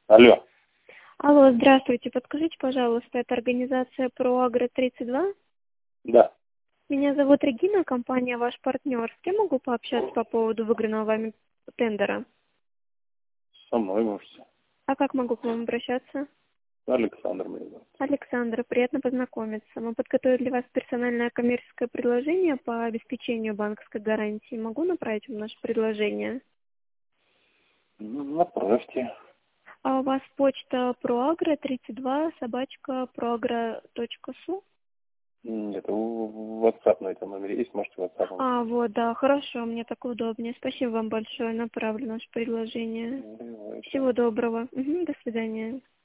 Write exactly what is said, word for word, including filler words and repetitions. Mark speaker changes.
Speaker 1: Алло.
Speaker 2: Алло, здравствуйте. Подскажите, пожалуйста, это организация «Проагро тридцать два»?
Speaker 1: Да.
Speaker 2: Меня зовут Регина, компания «Ваш партнер». С кем могу пообщаться по поводу выигранного вами тендера?
Speaker 1: Со мной можете.
Speaker 2: А как могу к вам обращаться?
Speaker 1: Александр меня зовут.
Speaker 2: Александр, приятно познакомиться. Мы подготовили для вас персональное коммерческое предложение по обеспечению банковской гарантии. Могу направить вам наше предложение?
Speaker 1: Ну, направьте.
Speaker 2: А у вас почта проагро тридцать два собачка проагро точка су?
Speaker 1: Нет, в WhatsApp на этом номере есть, можете WhatsApp.
Speaker 2: А, вот, да, хорошо, мне так удобнее. Спасибо вам большое, направлю наше предложение.
Speaker 1: Давайте.
Speaker 2: Всего доброго. Мгм, до свидания.